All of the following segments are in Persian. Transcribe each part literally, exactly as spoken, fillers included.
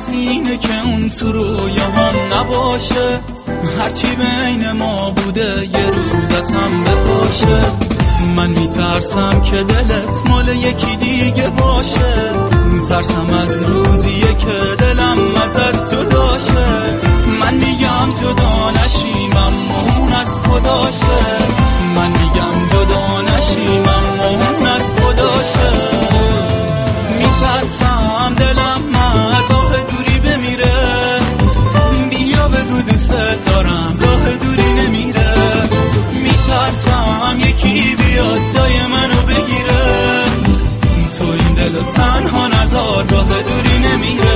از اینه که اون تو رویاهام نباشه، هرچی بین ما بوده یه روز از هم بپاشه. من میترسم که دلت مال یکی دیگه باشه، میترسم از روزیه که دلم ازت جداشه. من میگم جدا نشیم اما اون از خداشه، من میگم جدا نشیم اما اون از خداشه. میترسم دلم از آه دوری بمیره، بیا بگو دوست دارم راه دوری نمیره. میترسم یکی بیاد جای منو بگیره، تو این دلو تنها نذار راه دوری نمیره.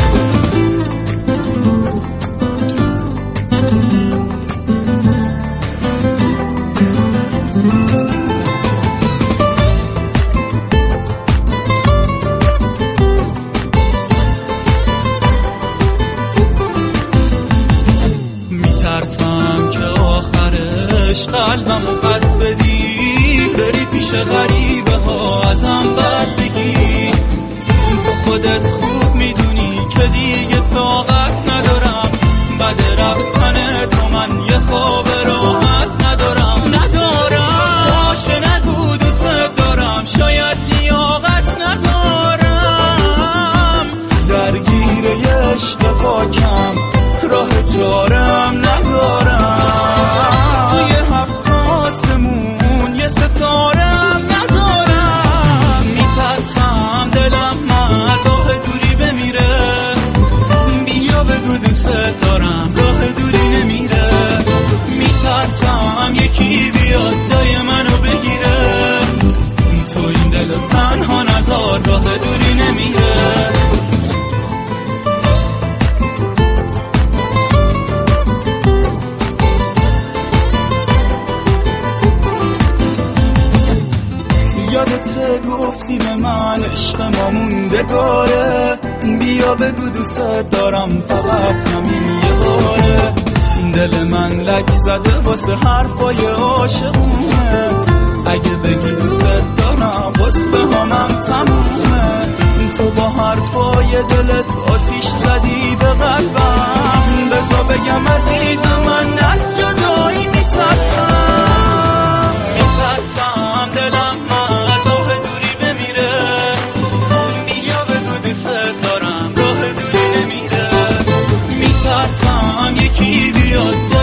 میترسم که آخرش قلبمو پس بدی، بری پیش غریبه ها ازم بد بگی. تو خودت خوب میدونی که دیگه طاقت ندارم، بعد رفتن تو من یه خواب راحت ندارم ندارم. باشه نگو دوست دارم، شاید لیاقت ندارم، درگیر یه عشق پاکم راه چارم ندارم. توی هفت آسمون یه ستارم ندارم. میترسم دلم از آه دوری بمیره، بیا بگو دوست دارم راه دوری نمیره. میترسم یکی بیاد جای منو بگیره، تو این دلو تنها نذار راه دوری نمیره. یادت گفتی به من عشق ما موندگاره، بیا بگو دوست دارم فقط همین یه باره. دل من لک زده واسه حرفای عاشقونه، اگه بگی دوست دارم واسه همم تمومه. تو با حرفای دلت آتیش زدی به قلبم، بذار بگم عزیز من از جدایی میترسم. میترسم دلم از آه دوری بمیره، بیا بگو دوست دارم راه دوری نمیره. میترسم یکی بیاد